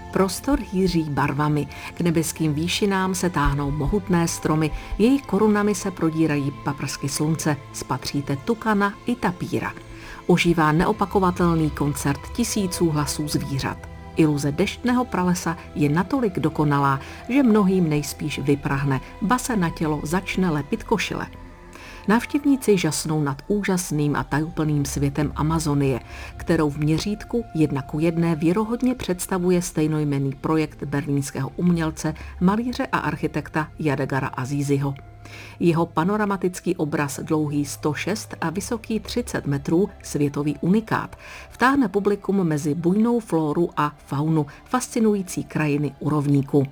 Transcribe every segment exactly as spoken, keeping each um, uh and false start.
Prostor hýří barvami, k nebeským výšinám se táhnou mohutné stromy, jejich korunami se prodírají paprsky slunce, spatříte tukana i tapíra. Ožívá neopakovatelný koncert tisíců hlasů zvířat. Iluze deštného pralesa je natolik dokonalá, že mnohým nejspíš vyprahne, ba se na tělo začne lepit košile. Návštěvníci žasnou nad úžasným a tajuplným světem Amazonie, kterou v měřítku jedna ku jedné věrohodně představuje stejnojmenný projekt berlínského umělce, malíře a architekta Yadegara Azíziho. Jeho panoramatický obraz dlouhý sto šest a vysoký třicet metrů, světový unikát, vtáhne publikum mezi bujnou flóru a faunu fascinující krajiny u rovníku.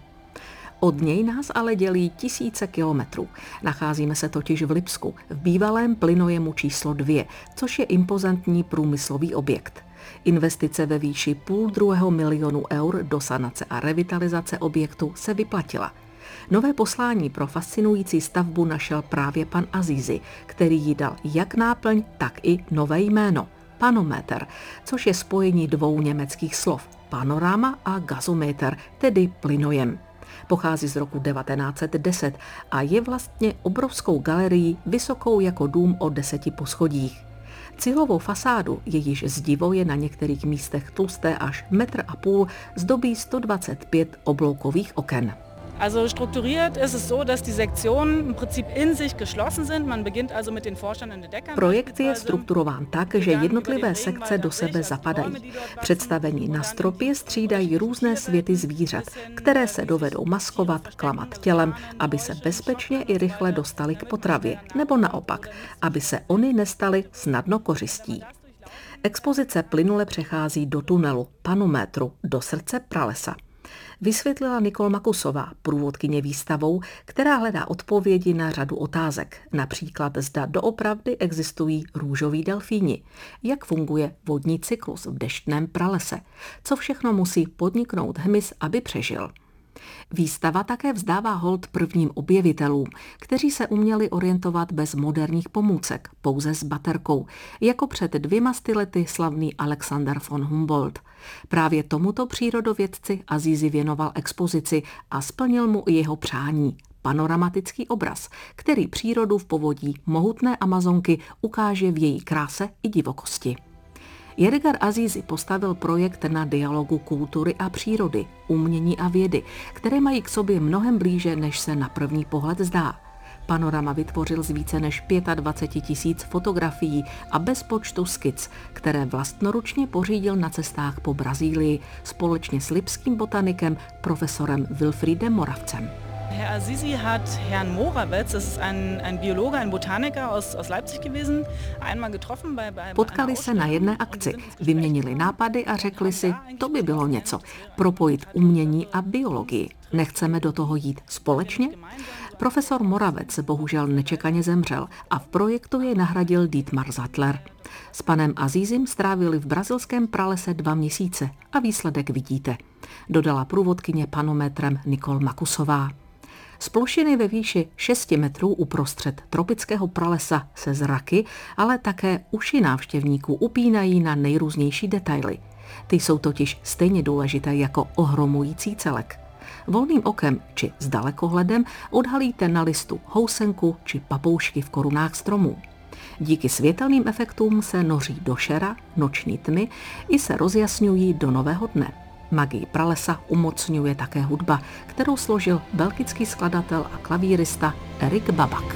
Od něj nás ale dělí tisíce kilometrů. Nacházíme se totiž v Lipsku, v bývalém plynojemu číslo dvě, což je impozantní průmyslový objekt. Investice ve výši půl druhého milionu eur do sanace a revitalizace objektu se vyplatila. Nové poslání pro fascinující stavbu našel právě pan Azízi, který jí dal jak náplň, tak i nové jméno – panometr, což je spojení dvou německých slov – panorama a gazometer, tedy plynojem. Pochází z roku devatenáct set deset a je vlastně obrovskou galerií vysokou jako dům o deseti poschodích. Cihlovou fasádu, jejíž zdivo je na některých místech tlusté až metr a půl, zdobí sto dvacet pět obloukových oken. Also strukturiert ist es so, dass die Sektionen im Prinzip in sich geschlossen sind. Man beginnt also mit den vorstandenen Deckern. Projekt je strukturován tak, že jednotlivé sekce do sebe zapadají. Představení na stropě střídají různé světy zvířat, které se dovedou maskovat, klamat tělem, aby se bezpečně i rychle dostali k potravě, nebo naopak, aby se oni nestali snadno kořistí. Expozice plynule přechází do tunelu, panometru, do srdce pralesa. Vysvětlila Nicole Makusová, průvodkyně výstavou, která hledá odpovědi na řadu otázek. Například zda doopravdy existují růžoví delfíni, jak funguje vodní cyklus v deštném pralese, co všechno musí podniknout hmyz, aby přežil. Výstava také vzdává hold prvním objevitelům, kteří se uměli orientovat bez moderních pomůcek, pouze s baterkou, jako před dvěma sty lety slavný Alexander von Humboldt. Právě tomuto přírodovědci Azízi věnoval expozici a splnil mu i jeho přání. Panoramatický obraz, který přírodu v povodí mohutné Amazonky ukáže v její kráse i divokosti. Yadegar Azízi postavil projekt na dialogu kultury a přírody, umění a vědy, které mají k sobě mnohem blíže, než se na první pohled zdá. Panorama vytvořil z více než dvacet pět tisíc fotografií a bez počtu skic, které vlastnoručně pořídil na cestách po Brazílii společně s lipským botanikem profesorem Wilfriedem Moravcem. Herr Azízi hat Herrn Morawetz, das ist ein, ein Biologe, ein Botaniker aus, aus Leipzig gewesen, einmal getroffen bei, bei Potkali se na jedné akci, vyměnili nápady a řekli si, to by bylo něco, propojit umění a biologii. Nechceme do toho jít společně? Profesor Moravec bohužel nečekaně zemřel a v projektu jej nahradil Dietmar Sattler. S panem Azízim strávili v brazilském pralese dva měsíce a výsledek vidíte, dodala průvodkyně panometrem Nicole Makusová. Z plošiny ve výši šesti metrů uprostřed tropického pralesa se zraky, ale také uši návštěvníků upínají na nejrůznější detaily. Ty jsou totiž stejně důležité jako ohromující celek. Volným okem či s dalekohledem odhalíte na listu housenku či papoušky v korunách stromů. Díky světelným efektům se noří do šera, noční tmy i se rozjasňují do nového dne. Magii pralesa umocňuje také hudba, kterou složil belgický skladatel a klavírista Erik Babak.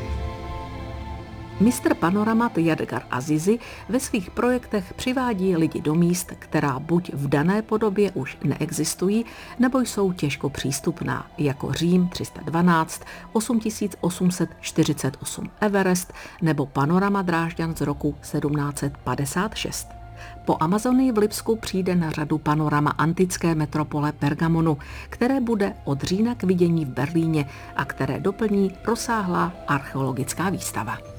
Mistr panoramat Yadegar Azízi ve svých projektech přivádí lidi do míst, která buď v dané podobě už neexistují, nebo jsou těžko přístupná, jako Řím tři sta dvanáct, osm tisíc osm set čtyřicet osm Everest nebo panorama Drážďan z roku sedmnáct set padesát šest. Po Amazonii v Lipsku přijde na řadu panorama antické metropole Pergamonu, které bude od října k vidění v Berlíně a které doplní rozsáhlá archeologická výstava.